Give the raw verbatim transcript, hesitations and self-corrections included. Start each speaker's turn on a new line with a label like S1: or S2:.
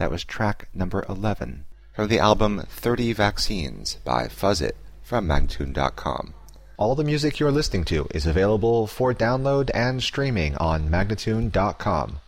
S1: That was track number eleven from the album thirty Vaccines by Fuzzit from Magnatune dot com. All the music you're listening to is available for download and streaming on Magnatune dot com.